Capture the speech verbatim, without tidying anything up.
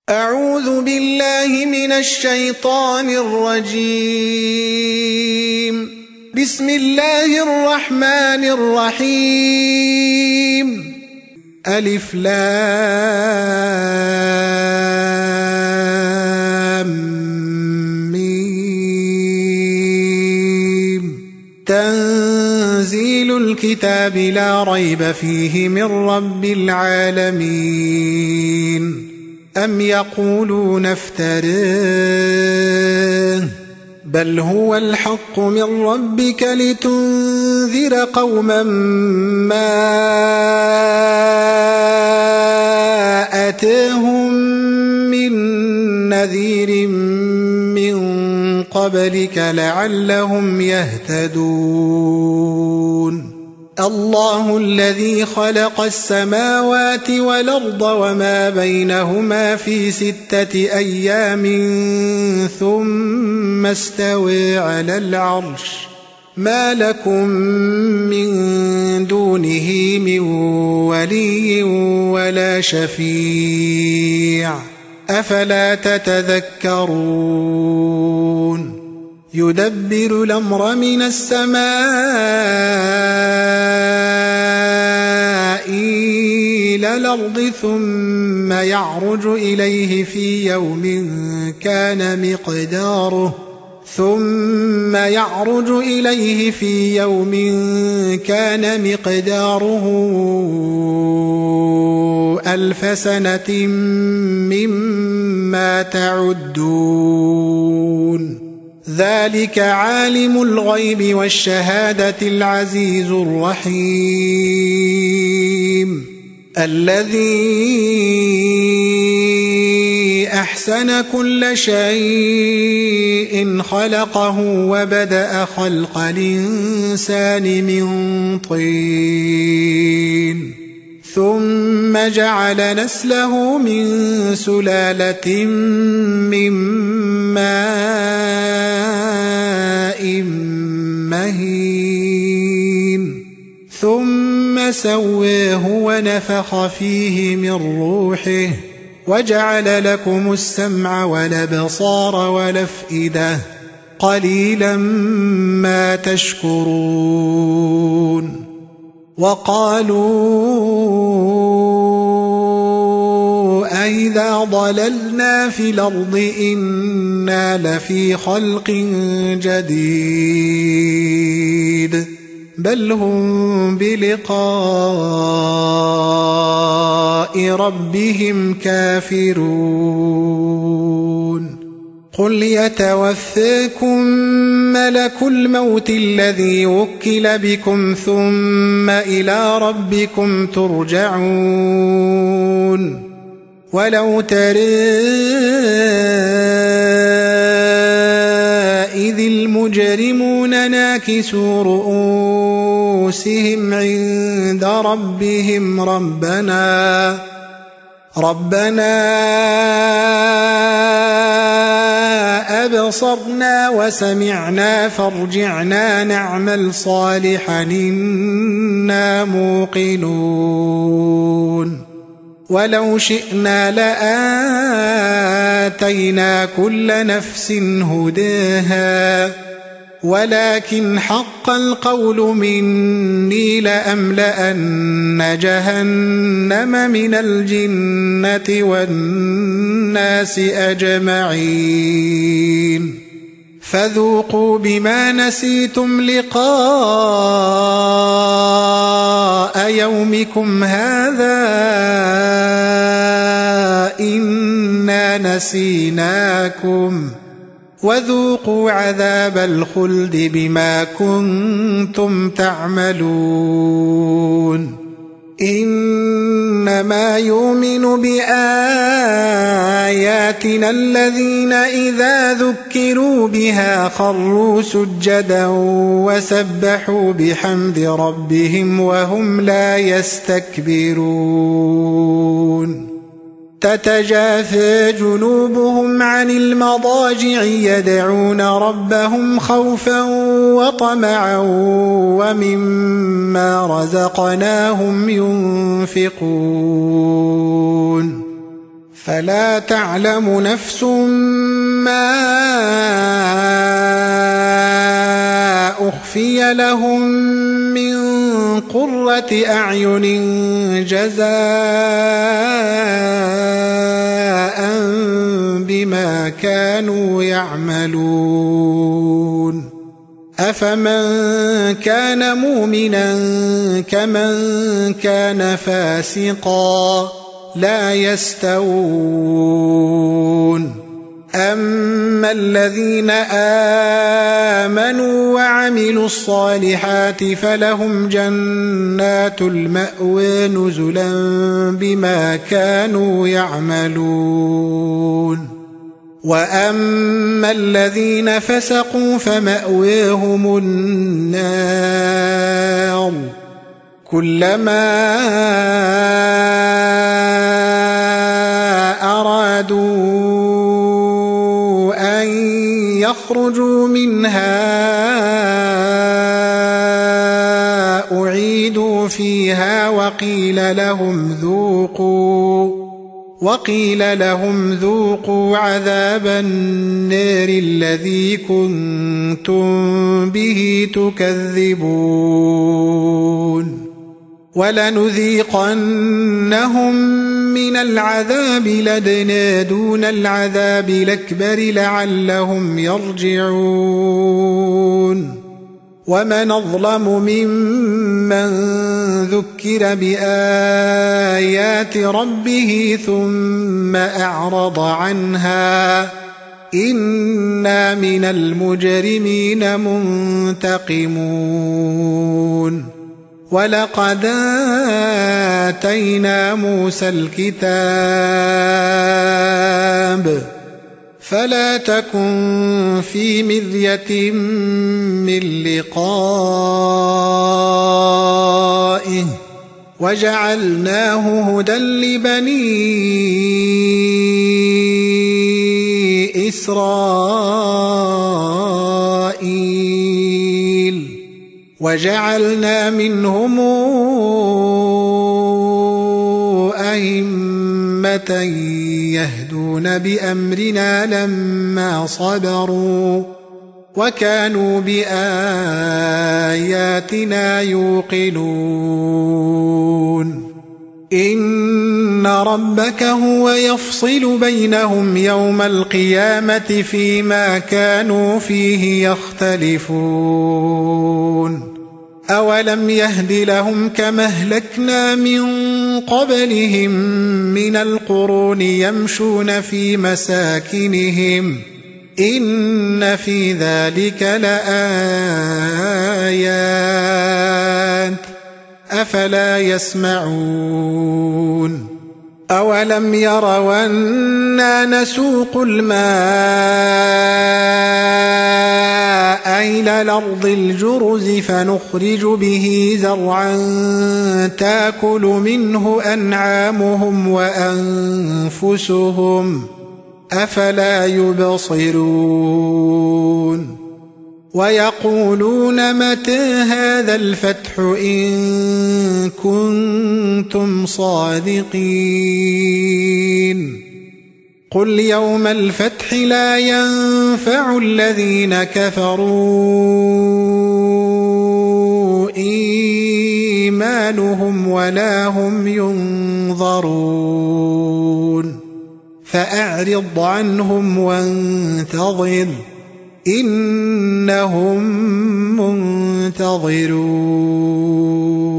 أعوذ بالله من الشيطان الرجيم. بسم الله الرحمن الرحيم. ألف لام ميم. تنزيل الكتاب لا ريب فيه من رب العالمين. أم يقولون افتراه بل هو الحق من ربك لتنذر قوما ما أتاهم من نذير من قبلك لعلهم يهتدون. الله الذي خلق السماوات والأرض وما بينهما في ستة أيام ثم استوى على العرش. ما لكم من دونه من ولي ولا شفيع أفلا تتذكرون. يدبر الأمر من السماء إلى الأرض ثم يعرج إليه في يوم كان مقداره ثم يعرج إليه في يوم كان مقداره ألف سنة مما تعدون. ذلك عالم الغيب والشهادة العزيز الرحيم. الذي أحسن كل شيء خلقه وبدأ خلق الإنسان من طين ثم جعل نسله من سلالة من ماء مهين ثم سواه ونفخ فيه من روحه وجعل لكم السمع والأبصار والأفئدة قليلا ما تشكرون. وقالوا أئذا ضللنا في الأرض إنا لفي خلق جديد بل هم بلقاء ربهم كافرون. قل يتوفاكم ملك الموت الذي وكل بكم ثم إلى ربكم ترجعون. ولو ترى إذ المجرمون ناكسوا رؤوسهم عند ربهم ربنا ربنا أبصرنا وسمعنا فارجعنا نعمل صالحا إنا موقنون. ولو شئنا لآتينا كل نفس هداها ولكن حق القول مني لأملأن جهنم من الجنة والناس أجمعين. فذوقوا بما نسيتم لقاء يومكم هذا إنا نسيناكم وذوقوا عذاب الخلد بما كنتم تعملون. إنما يؤمن بآياتنا الذين إذا ذكروا بها خروا سجدا وسبحوا بحمد ربهم وهم لا يستكبرون. تتجافى جنوبهم عن المضاجع يدعون ربهم خوفا وطمعا ومما رزقناهم ينفقون فلا تعلم نفس ما أخفي لهم من قرة أعين جزاء بما كانوا يعملون أفمن كان مؤمنا كمن كان فاسقا لا يستوون أما الذين آمنوا وعملوا الصالحات فلهم جنات المأوى نزلا بما كانوا يعملون وأما الذين فسقوا فمأواهم النار كلما أرادوا أن يخرجوا منها أعيدوا فيها وقيل لهم ذوقوا وقيل لهم ذوقوا عذاب النار الذي كنتم به تكذبون ولنذيقنهم من العذاب لدنا دون العذاب الأكبر لعلهم يرجعون ومن أظلم ممن ذكر بآيات ربه ثم أعرض عنها إنا من المجرمين منتقمون ولقد آتينا موسى الكتاب فلا تكن في مرية من لقائه وجعلناه هدى لبني إسرائيل وجعلنا منهم أئمة يهدون بأمرنا لما صبروا وكانوا بآياتنا يوقنون إن ربك هو يفصل بينهم يوم القيامة فيما كانوا فيه يختلفون أولم يهد لهم كما أهلكنا من قبلهم من القرون يمشون في مساكنهم إن في ذلك لآيات أفلا يسمعون أولم يروا أنا نسوق الماء إلى الأرض الجرز فنخرج به زرعا تأكل منه أنعامهم وأنفسهم أفلا يبصرون ويقولون متى هذا الفتح إن كنتم صادقين قل يوم الفتح لا ينفع الذين كفروا إيمانهم ولا هم ينظرون فأعرض عنهم وانتظر إنهم منتظرون